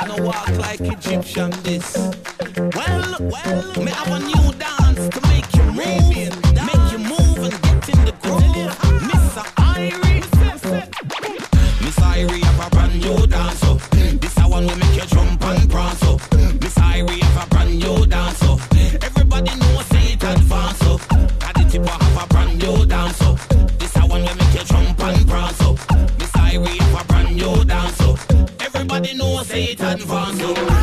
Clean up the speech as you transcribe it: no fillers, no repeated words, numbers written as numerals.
wanna walk like Egyptian this. Well, me have a new dance to make you move and get in the groove. Miss Irie, Miss Irie have a brand new dance up. This a one will make you jump and prance up. Miss Irie have a brand new dance up. Everybody know say it advance up. At the tip have a brand new dance up. This a one will make you jump and prance up. Miss Irie have a brand new dance up. Everybody know say it advance up.